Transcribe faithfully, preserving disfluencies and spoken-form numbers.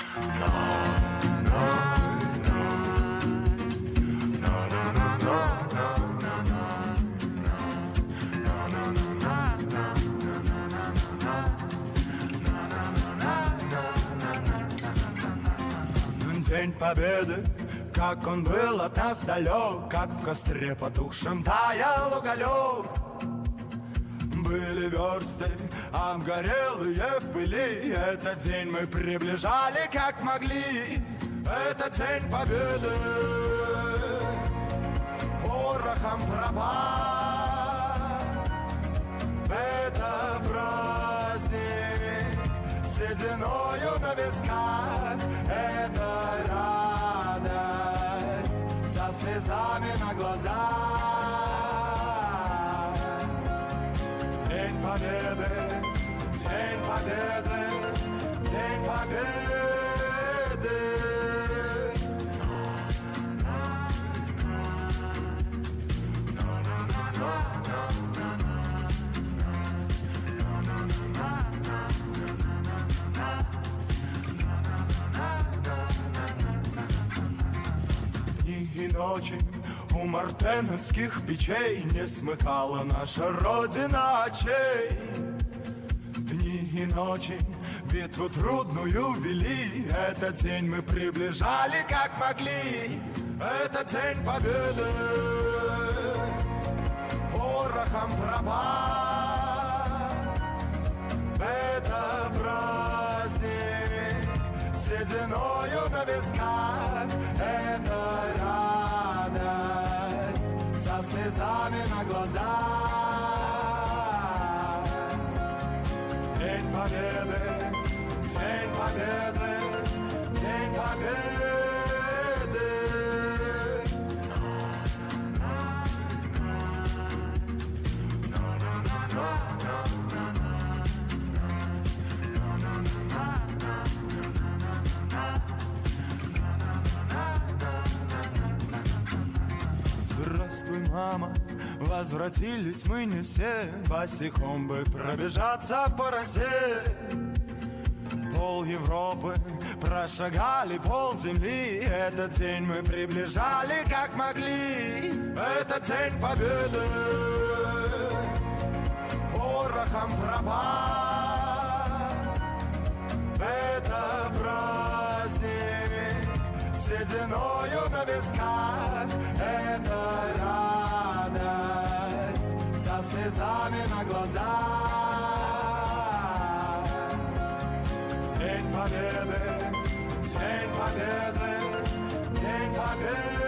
День Победы, как он был от нас далек, как в костре потухшем таял уголек. Были версты обгорелые в пыли, этот день мы приближали как могли. Это день Победы, порохом тропа. Это праздник сединою на висках. Это радость со слезами на глазах. День Победы, День Победы, День Победы. И ночи у мартеновских печей не смыкала наша Родина очей. Дни и ночи битву трудную вели, этот день мы приближали как могли. Это день Победы, порохом тропа. Это праздник сединою на висках. Это радость со слезами на глазах. День Победы, День Победы, День Победы. Здравствуй, мама, возвратились мы не все, босиком бы пробежаться по росе. Пол Европы прошагали, пол земли, этот день мы приближали как могли. Это день Победы, порохом тропа. Это праздник сединою на висках. Это радость со слезами на глазах. День Победы, День Победы, День Победы.